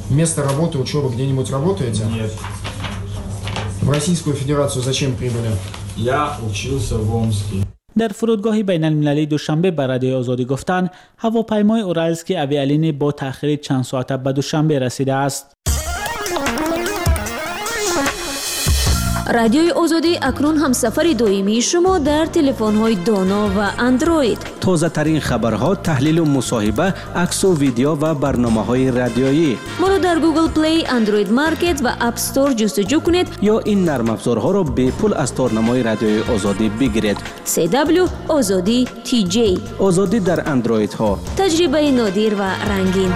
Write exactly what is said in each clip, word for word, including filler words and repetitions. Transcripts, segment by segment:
Место работы, учебы где-нибудь работаете? Нет. В Российскую Федерацию зачем прибыли? Я учился в Омске. در فرودگاه بین المللی دوشنبه به رادیو آزادی گفتند هواپیمای اورالسکی اویالینی با تأخیر چند ساعته به دوشنبه رسیده است. رادیوی آزادی اکنون هم سفر دویمی شما در تلفن‌های دانا و اندروید. تازه ترین خبرها، تحلیل و مصاحبه، عکس و ویدیو و برنامه‌های رادیویی. ما را در گوگل پلی، اندروید مارکت و اپ استور جستجو کنید یا این نرم افزارها را به پول از تارنمای رادیوی آزادی بگیرید. سی دبلیو آزادی تی جی. آزادی در اندروید ها. تجربه نادر و رنگین.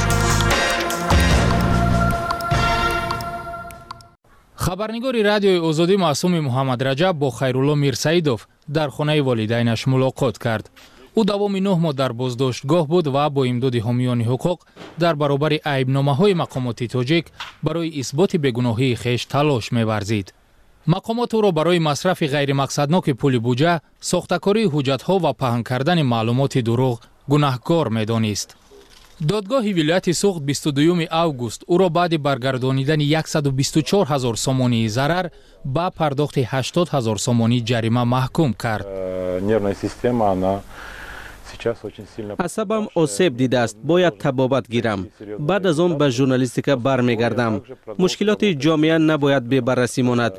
خبرنگاری رادیوی آزادی معصوم محمد رجب با خیرالله میرسعیدوف در خانه والدینش ملاقات کرد. او دوام نه ماه در بازداشتگاه بود و با امداد حامیان حقوق در برابر عیبنامه‌های مقامات تاجیک برای اثبات بیگناهی خویش تلاش می‌ورزید. مقامات او را برای مصرف غیر مقصدناک پول بودجه، ساختکاری حجت‌ها و پهن کردن معلومات دروغ گناهکار می‌دانست. دادگاه ولایت سوخت بیست و دوم اوگوست او را بعد برگردانیدن صد و بیست و چهار هزار سومانی ضرر با پرداخت هشتاد هزار سومانی جریمه محکوم کرد. عصبم آسیب دیده است، باید طبابت گیرم. بعد از آن به ژورنالیستیکا برمیگردم. مشکلات جامعه نباید بی بررسی ماند.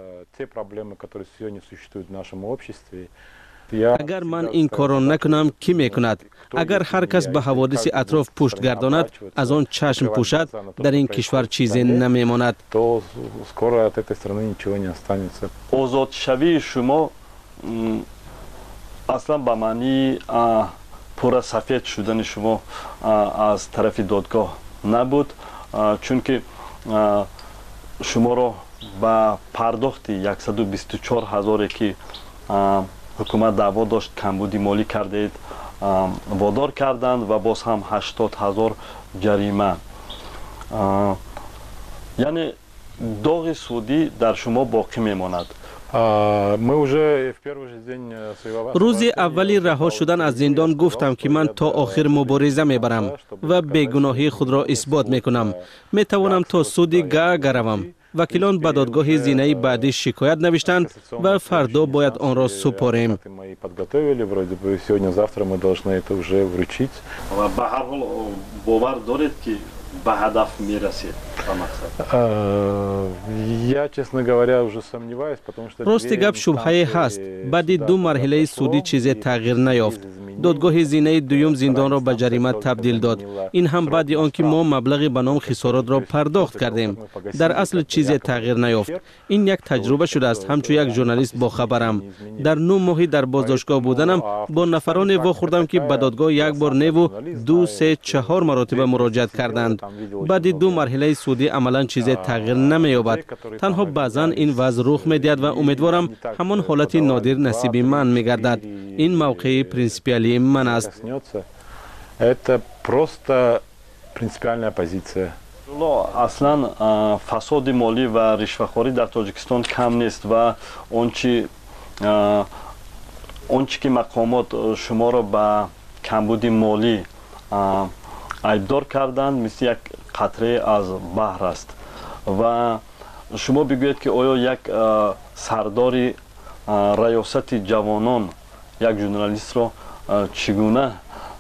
اگر من این کارو نکنم کی میکند؟ اگر هر کس به حوادث اطراف پشت گرداند، از آن چشم پوشد، در این کشور چیزی نمیماند. آزاد شوی شما اصلا به معنی پورا سفید شدن شما از طرف دادگاه نبود، چون که شما را با پرداخت صد و بیست و چهار هزاری که حکومت دعوا داشت کمبودی مالی کردید وادار کردند و باز هم هشتاد هزار جریمه. یعنی داغ سودی در شما باقی میماند. روز اولی رها شدن از زندان گفتم که من تا آخر مبارزه میبرم و بیگناهی خود را اثبات میکنم. میتوانم تا سودی گاه گروم. وکیلان به دادگاه زینه‌ای بعدی شکایت نوشتند و فردا باید آن را سپاریم. و به هر حال باور دارید که به هدف میرسید؟ راستی گپ شبهه هست. بعد دو مرحله سودی چیزی تغییر نیافت. دادگاه زینه دوم زندان را به جریمه تبدیل داد. این هم بعد آنکه ما مبلغی به نام خسارات را پرداخت کردیم. در اصل چیزی تغییر نیافت. این یک تجربه شده است. همچون یک ژورنالیست با خبرم. در نه ماهی در بازداشتگاه بودنم با نفران واخوردم که به دادگاه یک بار نیو دو سه چهار مرتبه مراجعت کردند. بعد دو مرحله سودی عملا چیزی تغییر نمی‌یابد. تنها بعضا این وضع رخ می‌دهد و امیدوارم همان حالت نادر نصیب من می‌گردد. این موقع پرینسیپالی من است. Это просто принципиальная позиция. اصلا فساد مالی و رشوه‌خواری در تاجیکستان کم نیست و اونچه اونچه که مقامات شما را به کمبود مالی عیبدار کردند مثل یک قطره از بحر است و شما بگویید که آیا یک سردار ریاست جوانان یک ژورنالیست را چگونه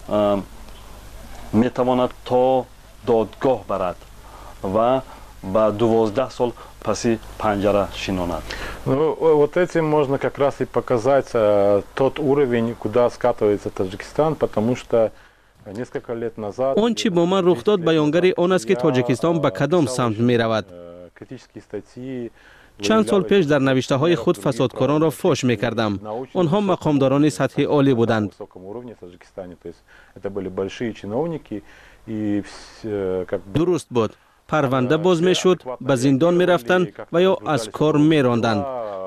میتواند تا دادگاه برد و با دوازده سال پسی پنجره شیناند. Вот этим можно как раз и показать тот уровень, куда скатывается Таджикистан, потому что несколько лет назад اون چی با من رخ داد بیانگر آن است که تاجیکستان به کدام سمت می رود. چند سال پیش در نوشته های خود فسادکاران را فاش می کردم. آنها مقامداران سطح عالی بودند. درست بود. پرونده باز می شد، به زندان می رفتند و یا از کار می راندند.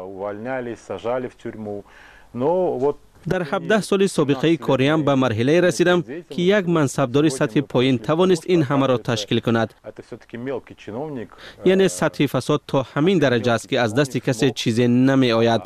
در هفده سال سابقه کاریم به مرحله رسیدم که یک منصبدار سطح پایین توانست این همه را تشکیل کند. یعنی سطح فساد تا همین درجه است که از دست کسی چیزی نمی آید.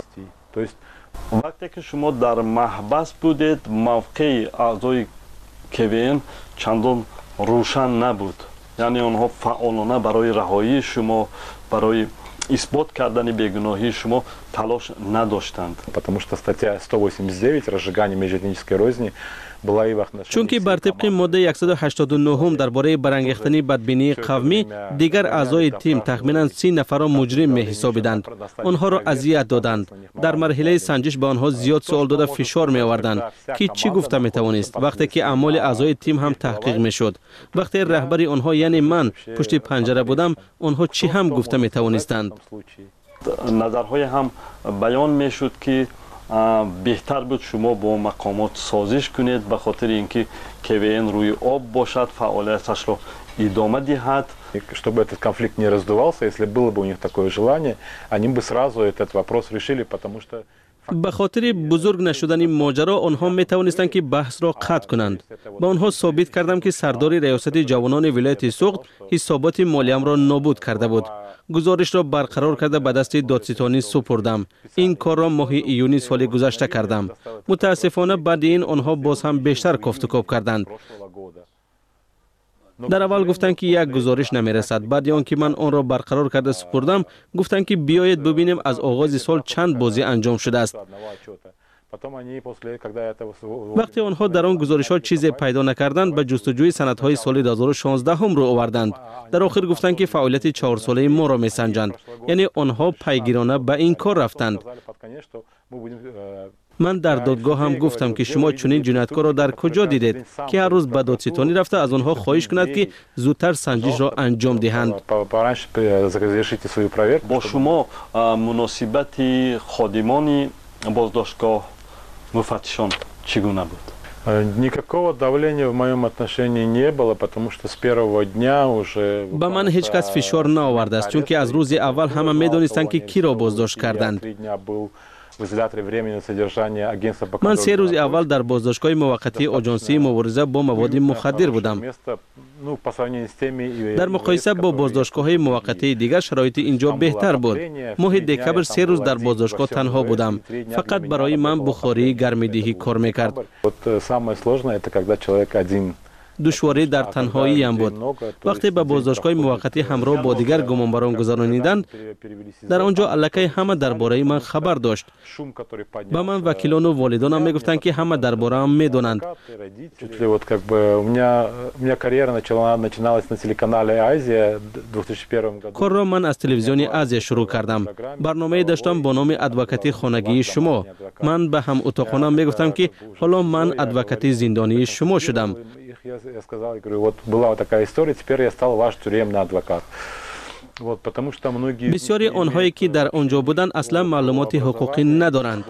وقتی که شما در محبس بودید موقع اعضای КВН чандон рӯшан набуд. яъне онҳо фаъолона барои раҳоии шумо, барои исбот кардани бегуноҳии шумо талош надоштанд. Потому что статья сто восемьдесят девять разжигание межэтнической розни была и в отношении... чунки бар тибқи моддаи сто ҳаштоду нӯҳум дар бораи барангехтани бадбинии қавмӣ дигар аъзои тим тахминан си нафарро муҷрим меҳисобиданд. онҳоро азият доданд. дар марҳилаи санҷиш ба онҳо зиёд суол дода фишор меоварданд ки чӣ гуфта метавонист, вақте ки аъмоли аъзои тим ҳам таҳқиқ мешуд. вақте раҳбари онҳо яъне ман пушти панҷара будам, онҳо чӣ ҳам гуфта метавонистанд. назарҳое ҳам баён мешуд ки беҳтар буд шумо бо мақомот созиш кунед ба хотири ин ки КВН рӯи об бошад, фаъолияташро идома диҳад. Чтобы этот конфликт не раздувался, если было бы у них такое желание, они бы сразу этот вопрос решили, потому что... ба хотири бузург нашудани моҷаро онҳо метавонистанд ки баҳсро қатъ кунанд. ба онҳо собит кардам ки сардори раёсати ҷавонони вилояти Суғд ҳисоботи молиямро нобуд карда буд. гузоришро барқарор карда ба дасти додситонӣ супурдам. ин корро моҳи июни соли гузашта кардам. мутаассифона баъди ин онҳо боз ҳам бештар кофтукоп карданд. дар аввал гуфтанд ки як гузориш намерасад. баъди он ки ман онро барқарор карда супурдам, гуфтанд ки биёед бубинем аз оғози сол чанд бозӣ анҷом шудааст. вақте онҳо дар он гузоришҳо чизе пайдо накарданд, ба ҷустуҷӯи санадҳои соли ду ҳазору шонздаҳум рӯ оварданд. дар охир гуфтанд ки фаъолияти чаҳорсолаи моро месанҷанд. яъне онҳо пайгирона ба ин кор рафтанд. ман дар додгоҳ ҳам гуфтам ки шумо чунин ҷинояткорро дар куҷо дидед ки ҳар рӯз ба додситонӣ рафта аз онҳо хоҳиш кунад ки зудтар санҷишро анҷом диҳанд. бо шумо муносибати ходимони боздоштгоҳ муфаттишон чӣ гуна буд? Никакого давления в моем отношении не было, потому что с первого дня уже... ба ман ҳеҷ кас фишор наовардааст, чунки аз рӯзи аввал ҳама медонистанд ки киро боздошт карданд. ман се рӯзи аввал дар боздоштгоҳи муваққатии оҷонсии мубориза бо маводи мухаддир будам. дар муқоиса бо боздоштгоҳҳои муваққатии дигар шароити инҷо беҳтар буд. моҳи декабр се рӯз дар боздоштгоҳ танҳо будам. фақат барои ман бухории гармидиҳӣ кор мекард. душворӣ дар танҳоиям буд. вақте ба боздоштгоҳи муваққатӣ ҳамроҳ бо дигар гумонбарон гузарониданд, дар он ҷо аллакай ҳама дар бораи ман хабар дошт. ба ман вакилону волидонам мегуфтанд ки ҳама дар бораам медонанд. корро ман аз телевизиони Азия шурӯъ кардам. барномае доштам бо номи адвокатии хонагии шумо. ман ба ҳамутоқонам мегуфтам ки ҳоло ман адвокати зиндонии шумо шудам. Я сказал, я говорю, вот была вот такая история, теперь я стал ваш тюремный адвокат. Вот, потому что многие... бисёри онҳое ки дар онҷо буданд аслан маълумоти ҳуқуқӣ надоранд.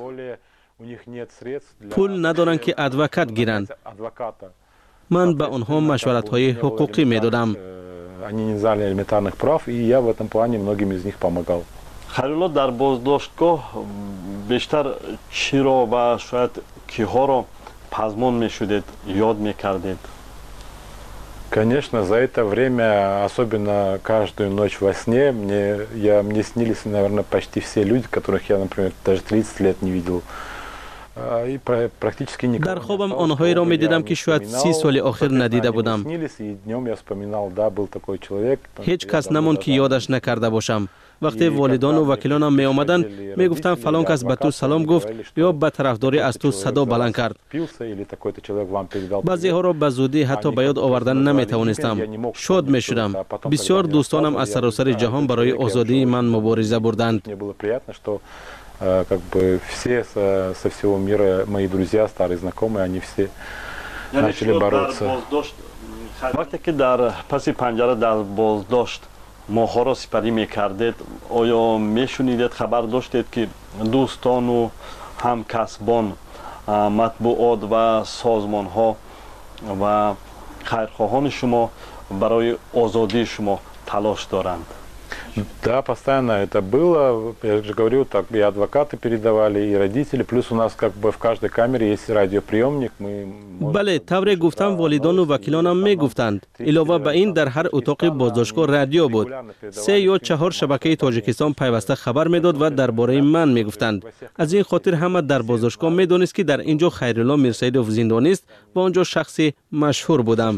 пул надоранд ки адвокат гиранд. ман ба онҳо машваратҳои ҳуқуқӣ медодам. Они не знали элементарных прав, и я в этом плане многим из них помогал. Хайрулло, дар боздоштгоҳ бештар чиро ва шояд киҳоро пазмон мешудед, ёд мекардед? Конечно, за это время, особенно каждую ночь во сне, мне, я, мне снились, наверное, почти все люди, которых я, например, даже тридцать лет не видел. И практически никого. дар хобам онҳоеро медидам ки шояд си соли охир надида будам. И днем я вспоминал, да, был такой человек. ҳеҷ кас намонд ки ёдаш накарда бошам. вақте волидону вакилонам меомаданд, мегуфтанд фалон кас ба ту салом гуфт ё ба тарафдорӣ аз ту садо баланд кард. баъзеҳоро ба зудӣ ҳатто ба ёд овардан наметавонистам. шод мешудам. бисёр дӯстонам аз саросари ҷаҳон барои озодии ман мубориза бурданд. Как бы все со, со всего мира, мои друзья, старые знакомые, они все начали бороться. вақте ки дар паси панҷара дар боздошт моҳҳоро сипарӣ мекардед, оё мешунидед, хабар доштед ки дӯстону ҳамкасбон, матбуот ва созмонҳо ва хайрхоҳони шумо барои озодии шумо талош доранд? Да, постоянно это было. Я же говорю, так и адвокаты передавали, и родители. Плюс у нас как бы в каждой камере есть радиоприемник. Мы بله طور گفتم والدان و وکیلانم می گفتند علاوه به این در هر اتاق بازداشتگاه رادیو بود سه یا چهار شبکه تاجیکستان پیوسته خبر میداد و درباره من می گفتند از این خاطر همه در بازداشتگاه می دانست که در اینجا خیرالله میرسیدوف زندانی است و آنجا شخصی مشهور بودم.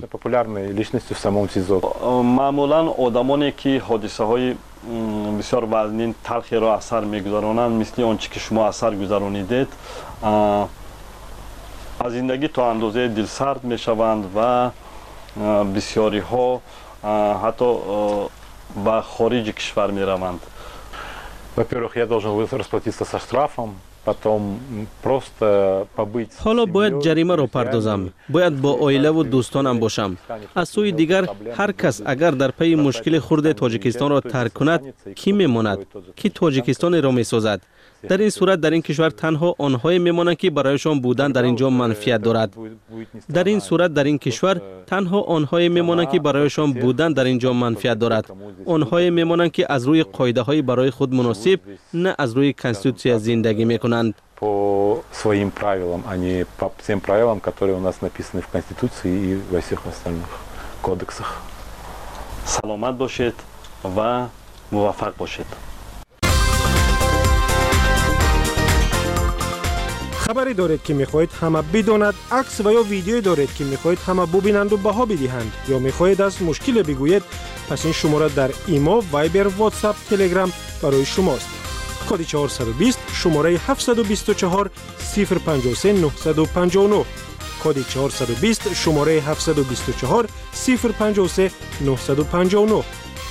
معمولا آدمانی که حادثه های بسیار وزنین تلخی را اثر میگذرانند مثل آنچه که شما اثر گذرانیدید از زندگی تا اندازه دلسرد میشوند و بسیاری ها حتی به خارج کشور میروند. Во-первых, я должен расплатиться со штрафом, потом просто побыть. حالا باید جریمه را پردازم. باید با عائله و دوستانم باشم. از سوی دیگر هر کس اگر در پی مشکل خرد تاجیکستان را ترک کند کی میماند؟ کی تاجیکستان را میسازد؟ در این صورت در این کشور تنها آنهای میمانند که برایشان بودن در اینجا منفعت دارد. در این صورت در این کشور تنها آنهای میمانند که برایشان بودن در اینجا منفعت دارد. آنهای میمانند که از روی قاعده های برای خود مناسب نه از روی کنستیتوسیا زندگی میکنند. По своим правилам, а не по всем правилам, которые у нас написаны в Конституции и во всех остальных кодексах. سلامت باشید و موفق باشید. خبری دارید که میخواهید همه بداند، عکس و یا ویدیویی دارید که میخواهید همه ببینند و بها بدهند یا میخواهید از مشکل بگویید، پس این شماره در ایما، وایبر، واتساپ، تلگرام برای شماست. کد چهارصد و بیست شماره هفتصد و بیست و چهار صفر پنجاه و سه نهصد و پنجاه و نه. کد چهارصد و بیست شماره هفتصد و بیست و چهار صفر پنجاه و سه نهصد و پنجاه و نه.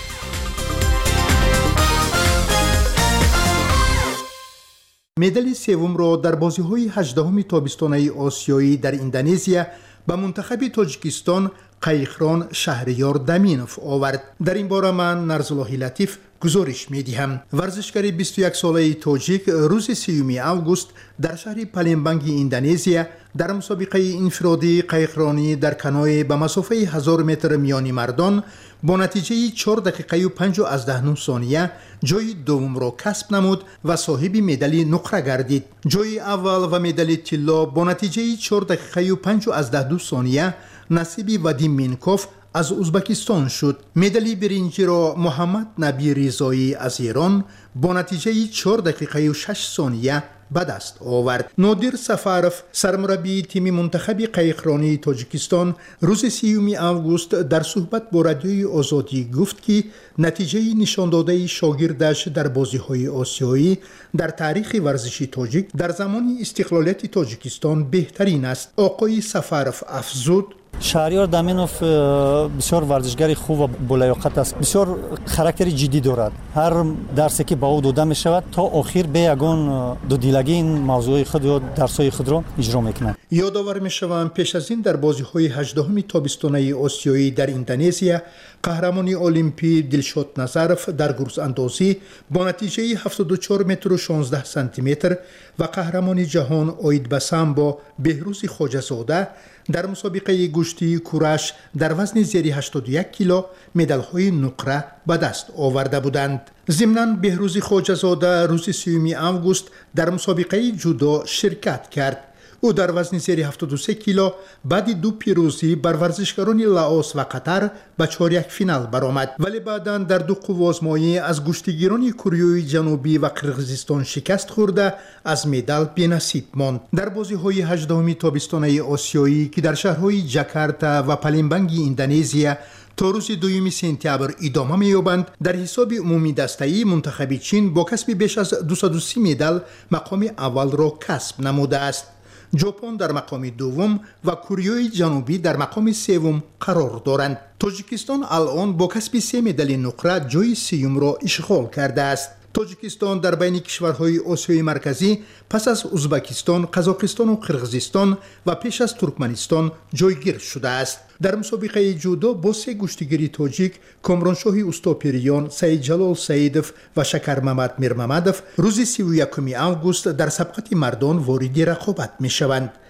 مدال سوم را در بازی‌های هجدهم تابستانه آسیایی در اندونزیا به منتخب تاجیکستان قایقران شهریار دامینوف آورد. در این باره من نرزالله لطیف گزارش می‌دهم. ورزشکار بیست و یک ساله تاجیک روز سیوم اوگوست در شهر پالمبانگ اندونزیا در مسابقه انفرادی قایقرانی در کنوی به مسافه هزار متر میانی مردان با نتیجه چهار دقیقه و پنجاه از ده نه ثانیه جای دوم را کسب نمود و صاحب مدال نقره گردید. جای اول و مدال طلا با نتیجه چهار دقیقه و پنجاه از ده دو ثانیه نصیب وادیم مینکوف از ازبکستان شد. مدال برنجی را محمد نبی رضایی از ایران با نتیجه چهار دقیقه و شش ثانیه به دست آورد. نادر سفرف سرمربی تیم منتخب قایقرانی تاجیکستان روز سیوم اوگوست در صحبت با رادیوی آزادی گفت که نتیجه نشان داده شاگردش در بازی‌های آسیایی در تاریخ ورزشی تاجیک در زمان استقلالیت تاجیکستان بهترین است. آقای سفرف افزود: شهریار دامینوف بسیار ورزشگر خوب و بالیاقت است. بسیار خاراکتر جدی دارد. هر درسی که با او داده می شود تا آخر به یگان دو دیلگی این موضوع خود و درسای خود را اجرا میکنند. یادآور میشوم پیش از این در بازی‌های هجدهم تابستانه آسیایی در اندونزیا قهرمانی المپی دلشاد نظرف در گرز اندازی با نتیجه هفتاد و چهار متر و شانزده سانتی متر و قهرمانی جهان آید به سامبو بهروز خواجه‌زاده در مسابقه گشتی کورش در وزن زیر هشتاد و یک کیلو مدال‌های نقره به دست آورده بودند. ضمناً بهروز خواجه‌زاده روز سیوم اوگوست در مسابقه جودو شرکت کرد. او در وزن زیر هفتاد و سه کیلو بعد دو پیروزی بر ورزشکاران لاوس و قطر به چهارده فینال برآمد، ولی بعداً در دو قوازمایی از گشتیگیران کره جنوبی و قرقیزستان شکست خورده از مدال بی‌نصیب ماند. در بازی‌های هجدهم تابستانه آسیایی که در شهرهای جاکارتا و پالمبانگ اندونزیا تا روز دوم سپتامبر ادامه می‌یابند، در حساب عمومی دسته‌ای منتخب چین با کسب بیش از دویست و سی مدال مقام اول را کسب نموده است. ژاپن در مقام دوم و کره جنوبی در مقام سوم قرار دارند. تاجیکستان الان با کسب سه مدال نقره جای سیوم را اشغال کرده است. تاجیکستان در بین کشورهای آسیای مرکزی پس از ازبکستان، قزاقستان و قرقیزستان و پیش از ترکمنستان جایگیر شده است. در مسابقه جودو با سه گشتیگیر تاجیک کامرانشاه استاپریان، سید جلال سیدوف و شکر محمد میرممدوف روز سی و یکم اوگوست در سبقت مردان وارد رقابت می شوند.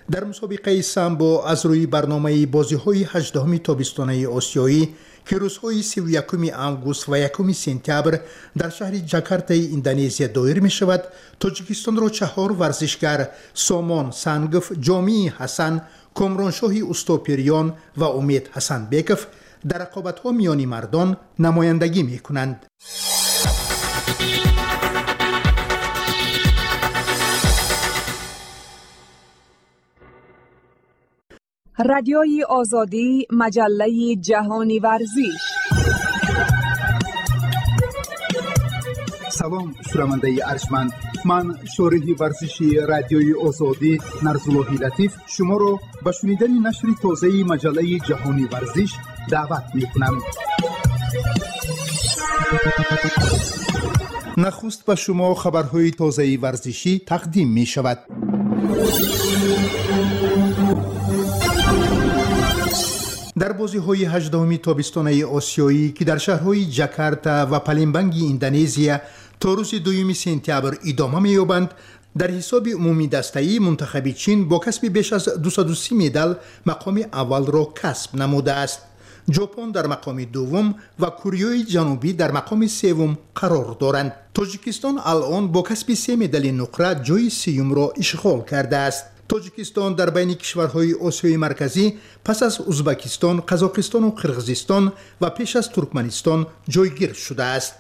در مسابقه سامبو از روی برنامه بازی‌های هجدهم تابستانه آسیایی که روزهای سی و یکم آگوست و یکم سپتامبر در شهر جاکارتا اندونزی دایر می شود، تاجیکستان را چهار ورزشگر سامان سنگف، جامی حسن، کامرانشاه استوپریان و امید حسن بیکف در رقابت‌ها میان مردان نمایندگی می کنند. رادیوی آزادی، مجله جهانی ورزش. سلام شنونده ارجمند، من شارح ورزشی رادیوی آزادی نرزالله لطیف شما را به شنیدن نشر تازه مجله جهانی ورزش دعوت می‌کنم. نخست به شما خبرهای تازه ورزشی تقدیم می شود. در بازی‌های هجدهم تابستانه آسیایی که در شهرهای جاکارتا و پالمبانگ اندونزی تا روز دوم سپتامبر ادامه می‌یابند، در حساب عمومی دسته‌ای منتخب چین با کسب بیش از دویست و سی مدال مقام اول را کسب نموده است. ژاپن در مقام دوم و کره جنوبی در مقام سوم قرار دارند. تاجیکستان الان با کسب سه مدال نقره جای سیوم را اشغال کرده است. تاجیکستان در بین کشورهای آسیای مرکزی پس از ازبکستان، قزاقستان و قرغیزستان و پیش از ترکمنستان جایگیر شده است.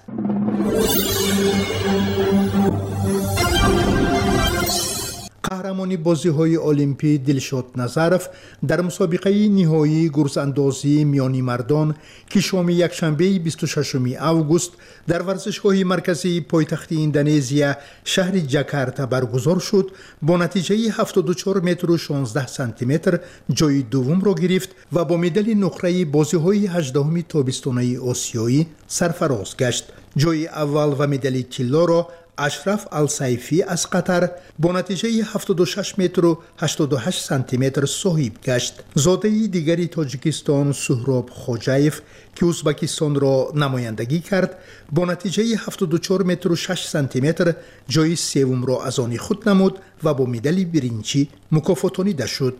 قهرمان بازی‌های المپی دلشاد نظرف در مسابقه نهایی گرزاندازی میان مردان که شام یکشنبه بیست و ششم آگوست در ورزشگاه مرکزی پایتخت اندونزی شهر جاکارتا برگزار شد، با نتیجه هفتاد و چهار متر و شانزده سانتی متر جای دوم را گرفت و با مدال نقره بازی‌های هجدهم تابستانه آسیایی سرفراز گشت. جای اول و مدال طلا را اشرف السیفی از قطر با نتیجه هفتاد و شش متر و هشتاد و هشت سانتی متر صاحب گشت. زاده دیگری تاجیکستان سهراب خوجایف که ازبکستان را نمایندگی کرد با نتیجه هفتاد و چهار متر و شش سانتی متر جای سوم را از آن خود نمود و با مدال برنجی مکافاتانیده شد.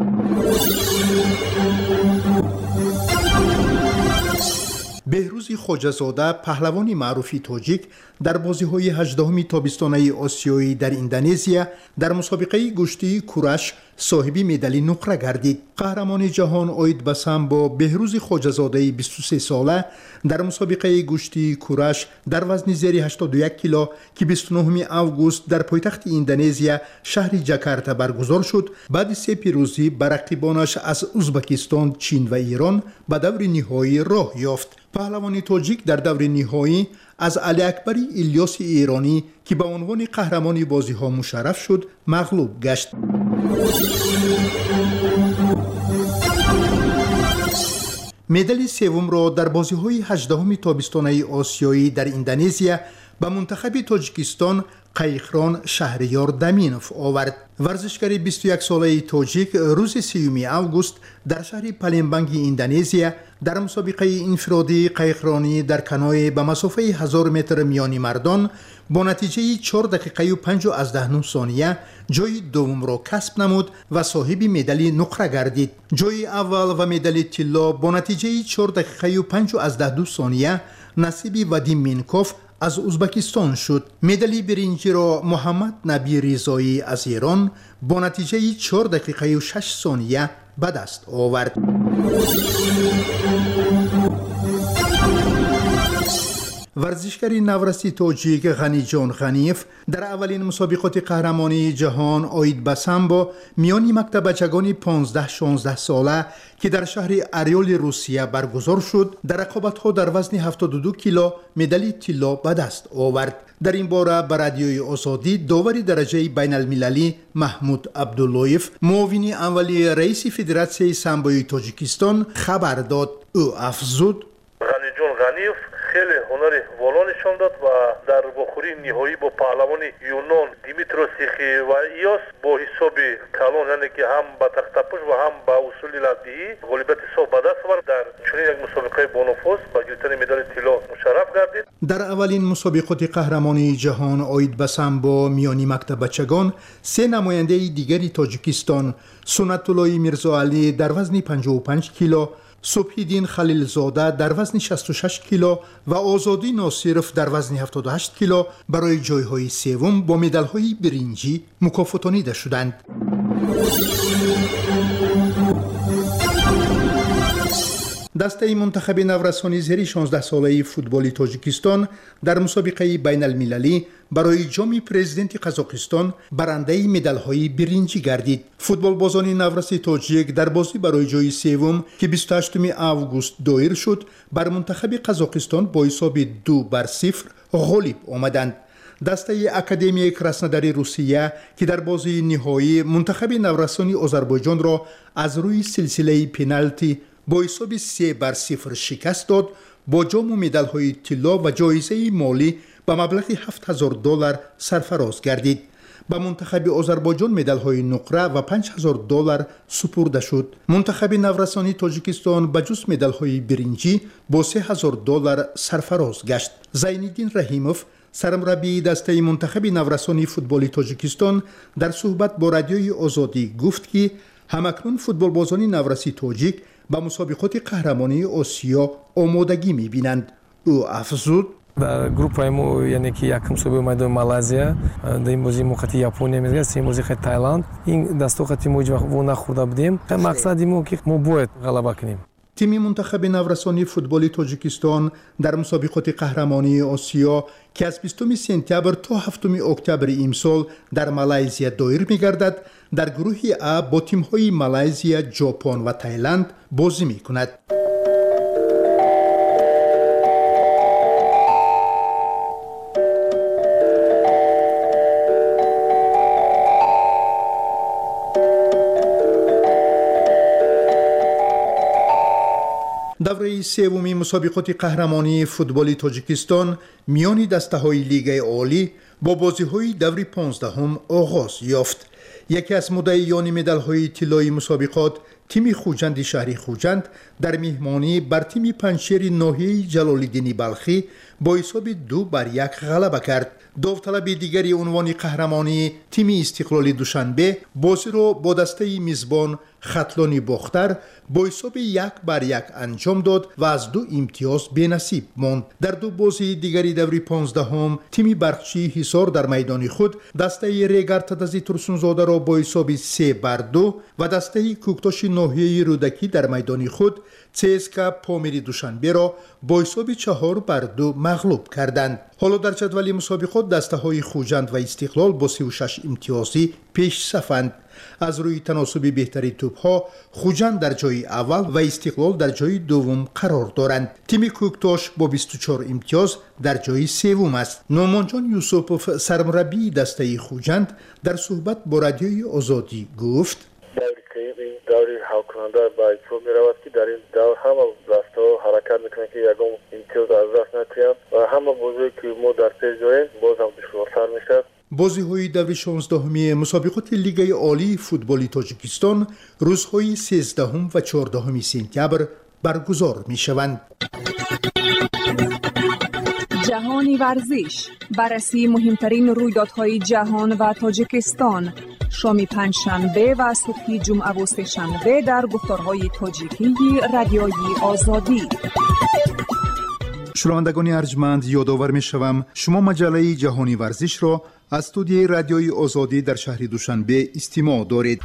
بهروز خواجه‌زاده پهلوان معروف تاجیک در بازی‌های هجدهم تابستانه آسیایی در اندونزی در مسابقه گشتی کورش صاحب مدال نقره گردید. قهرمان جهان اوید بسام با بهروز خواجه‌زاده بیست و سه ساله در مسابقه گشتی کورش در وزن زیر هشتاد و یک کیلو که بیست و نهم آگوست در پایتخت اندونزی شهر جاکارتا برگزار شد، بعد سه پیروزی بر رقیبانش از ازبکستان، چین و ایران به دور نهایی راه یافت. پهلوان تاجیک در دور نهایی از علی اکبر الیاس ایرانی که به عنوان قهرمان بازی‌ها مشرف شد مغلوب گشت. مدال سوم را در بازی‌های هجدهم تابستانه آسیایی در اندونزی به منتخب تاجیکستان قیقران شهریار دمینوف آورد. ورزشگر بیست و یک ساله تاجیک روز سیوم آگوست در شهر پالمبانگ اندونزی در مسابقه انفرادی قیقرانی در کنوی به مسافه هزار متر میان مردان با نتیجه چهار دقیقه و پنج و نه ثانیه جای دوم را کسب نمود و صاحب مدال نقره گردید. جای اول و مدال طلا با نتیجه چهار دقیقه و پنج و دو ثانیه نصیب ودیم مینکوف از ازبکستان شد. مدال برنجی را محمد نبی رضایی از ایران با نتیجه چهار دقیقه و شش ثانیه به دست آورد. ورزشگر نورسی تاجیک غنی جان غنیف در اولین مسابقات قهرمانی جهان اوید بسام با میانی مکتب بچگان پانزده شانزده ساله که در شهر اریول روسیه برگزار شد در رقابت‌ها در وزن هفتاد و دو کیلو مدال طلا به دست آورد. در این باره به رادیوی آزادی داور درجه بین المللی محمود عبداللهیف معاون اولی رئیس فدراسیون سامبوی تاجیکستان خبر داد. او افزود: غنی جان غنیف خیلی هنر والا نشان داد و در بخوری نهایی با پهلوان یونان دیمیتروس سیخی و ایاس با حساب کلان، یعنی که هم با تختپوش و هم با اصول لدهی غالبیت حساب به دست آورد. در چنین یک مسابقه با نفوذ با گرفتن مدال طلا مشرف گردید. در اولین مسابقات قهرمانی جهان اوید به سامبو میانی مکتب بچگان سه نماینده دیگری تاجیکستان سنت الله میرزاعلی در وزن پنجاه و پنج کیلو، صبحی دین خلیل زاده در وزن شصت و شش کیلو و آزادی ناصرف در وزن هفتاد و هشت کیلو برای جایهای سوم با مدال‌های برنجی مکافاتانیده شدند. دسته منتخب نورسانی زیر شانزده ساله فوتبالی تاجیکستان در مسابقه بین المللی برای جام پرزیدنت قزاقستان برنده مدال‌های برنجی گردید. فوتبال بازان نورسی تاجیک در بازی برای جای سوم که بیست و هشتم آگوست دایر شد بر منتخب قزاقستان با حساب دو بر صفر غالب آمدند. دسته اکادمی کراسنوداری روسیه که در بازی نهایی منتخب نورسانی آذربایجان را از روی سلسله پنالتی با حساب سه بر صفر شکست داد، با جام و مدال‌های طلا و جایزه مالی به مبلغ هفت هزار دلار سرفراز گردید. به منتخب آذربایجان مدال‌های نقره و پنج هزار دلار سپرده شد. منتخب نورسانی تاجیکستان به جز مدال‌های برنجی با سه هزار دلار سرفراز گشت. زینالدین رحیموف سرمربی دسته منتخب نورسانی فوتبالی تاجیکستان در صحبت با رادیوی آزادی گفت که همکنون فوتبال بازان نورسی تاجیک با مسابقات قهرمانی آسیا آمادگی می‌بینند. او افزود: در گروپ ما یعنی که یکم صبح اومدیم مالزیا، در این بازی موقعی ژاپنیا میگه، سوم بازی خیلی تایلند. این دسته خاطی ما و نخورده بودیم. مقصدی ما که ما باید غلبه کنیم. تیم منتخب نورسانی فوتبالی تاجیکستان در مسابقات قهرمانی آسیا که از بیستم سپتامبر تا هفتم اکتبر امسال در مالزیا دایر می‌گردد، در گروه ا با تیم‌های مالزیا، ژاپن و تایلند بازی می‌کند. دوره سوم مسابقات قهرمانی فوتبالی تاجیکستان میان دسته‌های لیگ عالی با بازی‌های دوره پانزدهم آغاز یافت. یکی از مدعیان مدال‌های طلایی مسابقات، تیم خوجند شهری خوجند در میهمانی بر تیم پنجشیر ناحیه جلال‌الدین بلخی با حساب دو بر یک غلبه کرد. داوطلب دیگری عنوان قهرمانی تیم استقلال دوشنبه بازی را با دسته میزبان خطلانی باختر با حساب یک بر یک انجام داد و از دو امتیاز بنصیب ماند. در دو بازی دیگری دوره پانزدهم تیم برقچی حصار در میدان خود دسته ریگارتادازی ترسونزاده را با حساب سه بر دو و دسته کوکتاش ناحیه رودکی در میدان خود چسکا پامیری دوشنبه را با حساب چهار بر دو مغلوب کردند. حالا در جدول مسابقات دسته های خوجند و استقلال با سی و شش امتیازی پیش صفند. از روی تناسب بهتری توپ ها خوجند در جای اول و استقلال در جای دوم قرار دارند. تیم کوکتاش با بیست و چهار امتیاز در جای سوم است. نومانجان یوسفوف سرمربی دسته خوجند در صحبت با رادیوی آزادی گفت: دوری حل کننده با ایتو می رود که در این دور همه دسته ها حرکت میکنه که یکم امتیاز از دست نکنیم و همه بازی که ما در پیش داریم باز هم دشوارتر میشد. بازی های دوره شانزدهمی مسابقات لیگ عالی فوتبالی تاجیکستان روزهای سیزدهم و چهاردهم سپتامبر برگزار می شوند. جهانی ورزش، بررسی مهمترین رویدادهای جهان و تاجیکستان، شام پنجشنبه و صبح جمعه و سه‌شنبه در گفتارهای تاجیکی رادیوی آزادی. شنوندگان ارجمند، یادآور می‌شوم شما مجله جهانی ورزش را از استودیوی رادیوی آزادی در شهر دوشنبه استماع دارید.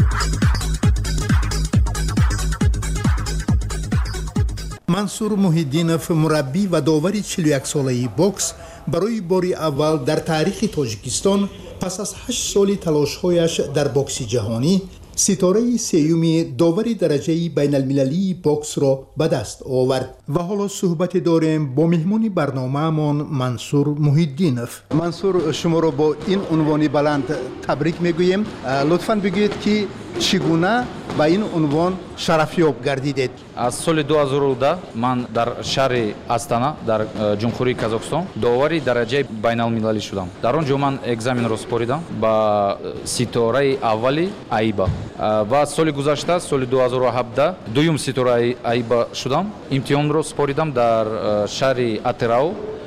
منصور محیدینوف، مربی و داور چهل و یک ساله بوکس، برای بار اول در تاریخ تاجیکستان پس از هشت سال تلاش‌هایش در بوکس جهانی ستاره سیوم داور درجه بین المللی بوکس را به دست آورد. و حالا صحبت داریم با مهمان برنامه‌مان منصور محیدینوف. منصور، شما را با این عنوان بلند تبریک میگوییم. لطفاً بگویید که چگونه با این عنوان شرفیاب گردیدید؟ از سال دو هزار و ده من در شهر استана در جمهوری قزاقستان داوری درجه بین المللی شدم. در آنجا من екзамен را سپاریدم با ستاره اولی айба. و سال گذشته سال دو هزار و هفده دوم ستاره айба شدم. امتحان را سپاریدم در شهر атырау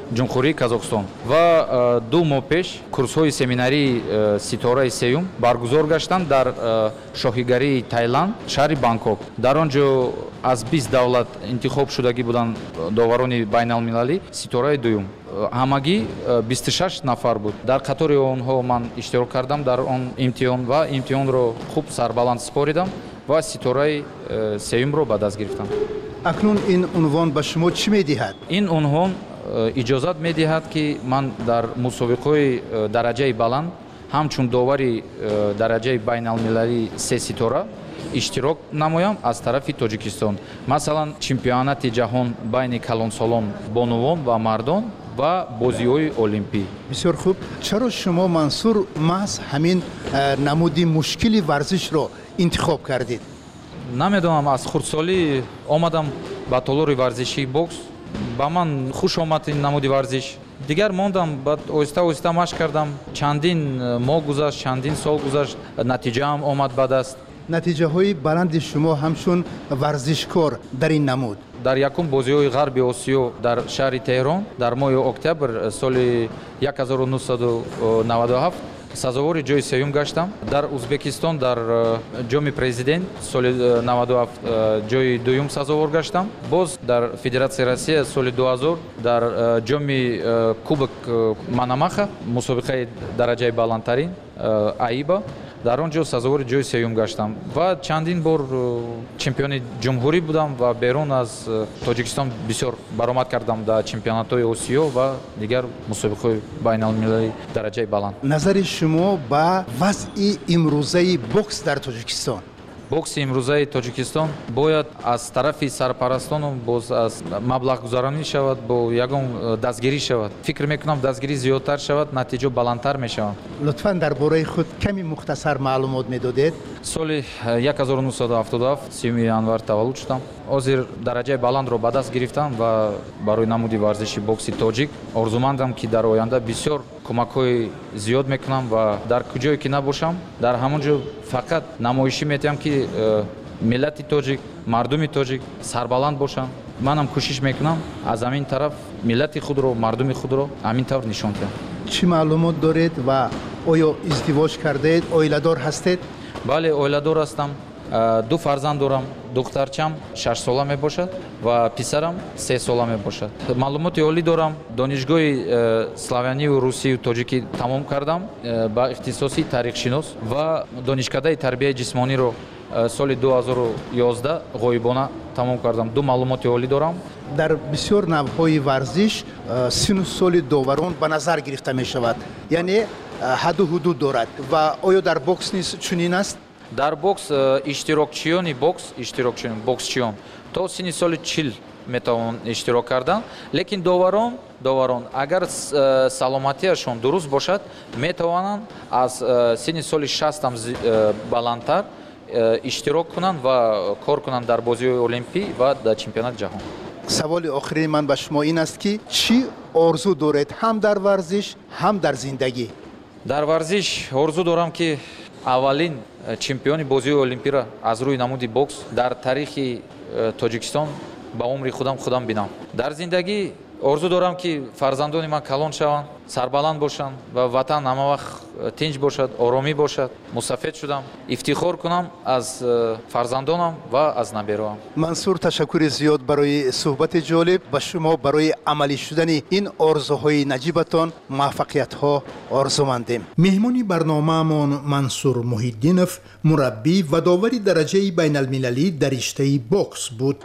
ҷумҳурии казоқстон ва ду моҳ пеш курсҳои семинарии ситораи сеюм баргузор гаштанд дар шоҳигарии Таиланд, шаҳри Бангкок. Дар он ҷо аз бист давлат интихоб шудагӣ буданд доварони байналмилалӣ ситораи дуюм. ҳамагӣ бисту шаш нафар буд. Дар қатори онҳо ман иштирок кардам дар он имтиҳон ва имтиҳонро хуб сарбаланд споридам ва ситораи сеюмро ба даст гирифтам. акнун ин унвон ба шумо чӣ медиҳад? Ин унвон иҷозат медиҳад ки ман дар мусобиқаҳои дараҷаи баланд ҳамчун довари дараҷаи байналмилалии се ситора иштирок намоям аз тарафи Тоҷикистон. Масалан, чемпионати ҷаҳон байни калонсолон бонувон ва мардон ва бозиҳои олимпӣ. бисёр хуб. чаро шумо Мансур маҳз ҳамин намуди мушкили варзишро интихоб кардед? намедонам, аз хурдсолӣ омадам ба толори варзишии бокс. ба ман хуш омад ин намуди варзиш. дигар мондам, баъд оҳиста оҳиста машқ кардам. Чандин моҳ гузашт, чандин сол гузашт, натиҷаам омад ба даст. натиҷаҳои баланди шумо ҳамчун варзишкор дар ин намуд? дар якум бозиҳои ғарби Осиё дар шаҳри Теҳрон дар моҳи октябр соли ҳазору нуҳсаду наваду ҳафт сазовори ҷои сеюм гаштам. Дар Узбекистон дар ҷоми президент соли наваду ҳафт ҷои дуюм сазовор гаштам. Боз дар Федератсияи Россия соли ду ҳазор дар ҷоми Кубок Манамаха мусобиқаи дараҷаи баландтарин АИБА дар он ҷо сазовори ҷои сеюм гаштам ва чандин бор чемпиони ҷумҳурӣ будам ва берун аз Тоҷикистон бисёр баромад кардам дар чемпионатҳои Осиё ва дигар мусобиқаҳои байналмилалии дараҷаи баланд. назари шумо ба вазъи имрӯзаи бокс дар Тоҷикистон? бокси имрӯзаи Тоҷикистон бояд аз тарафи сарпарастону боз аз маблағгузаронӣ шавад, бо ягон дастгирӣ шавад. фикр мекунам дастгирӣ зиёдтар шавад, натиҷа баландтар мешавад. лутфан дар бораи худ ками мухтасар маълумот медодед? соли ҳазору нуҳсаду ҳафтоду ҳафт сиюми январ таваллуд шудам. ҳозир дараҷаи баландро ба даст гирифтам ва барои намуди варзиши бокси тоҷик орзумандам ки дар оянда бисёр кӯмакҳои зиёд мекунам ва дар куҷое ки набошам дар ҳамон ҷо фақат намоишӣ метавонам ки миллати тоҷик, мардуми тоҷик сарбаланд бошанд. манам кӯшиш мекунам аз ҳамин тараф миллати худро, мардуми худро ҳамин тавр нишон диҳам. чӣ маълумот доред ва оё издивоҷ кардаед, оиладор ҳастед? бале, оиладор ҳастам. ду фарзанд дорам. духтарчам шаш сола мебошад ва писарам се сола мебошад. маълумоти олӣ дорам. донишгоҳи славянию русию тоҷикӣ тамом кардам ба ихтисоси таърихшинос ва донишкадаи тарбияи ҷисмониро соли ду ҳазору ёздаҳ ғоибона тамом кардам. ду маълумоти олӣ дорам. дар бисёр навъҳои варзиш сину соли доварон ба назар гирифта мешавад, яъне ҳадду ҳудуд дорад ва оё дар бокс низ чунин аст? дар бокс иштирокчиёни бокс иштирокчиён боксчиён то сини соли чил метавонанд иштирок кардан, лекин доварон доварон агар саломатиашон дуруст бошад метавонанд аз сини соли шастам баландтар иштирок кунанд ва кор кунанд дар бозиҳои олимпӣ ва дар чемпионати ҷаҳон. саволи охирини ман ба шумо ин аст ки чӣ орзу доред ҳам дар варзиш, ҳам дар зиндагӣ? дар варзиш орзу дорам ки аввалин чемпиони бозиҳои олимпиро аз рӯи намуди бокс дар тарихи Тоҷикистон ба умри худам худам бинам. дар зиндагӣ орзу дорам ки фарзандони ман калон шаванд, сарбаланд бошанд ва ватан ҳама вақт тинч бошад, оромӣ бошад. мусафед шудам, ифтихор кунам аз фарзандонам ва аз набероам. Мансур, ташаккури зиёд барои суҳбати ҷолиб. ба шумо барои амалӣ шудани ин орзуҳои наҷибатон муваффақиятҳо орзумандем. меҳмони барномаамон Мансур Муҳиддинов, мураббӣ ва довари дараҷаи байналмилалӣ дар риштаи бокс буд.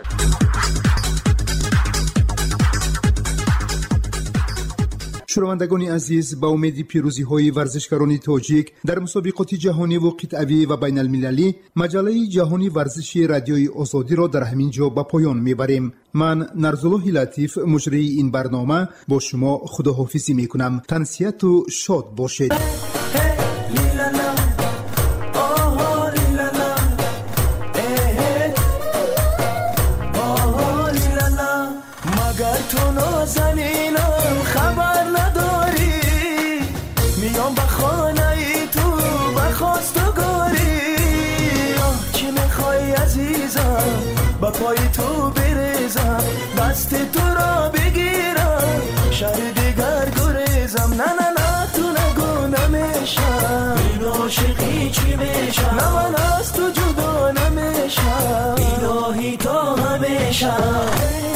шунавандагони азиз, ба умеди пирӯзиҳои варзишгарони тоҷик дар мусобиқоти ҷаҳониву қитъавӣ ва байналмилалӣ, маҷаллаи ҷаҳони варзиши радиои озодиро дар ҳамин ҷо ба поён мебарем. ман Нарзуллоҳи Латиф, муҷрии ин барнома, бо шумо худоҳофизӣ мекунам. тансияту шод бошед. با پای تو بریزم دست تو را بگیرم شهر تا همیشه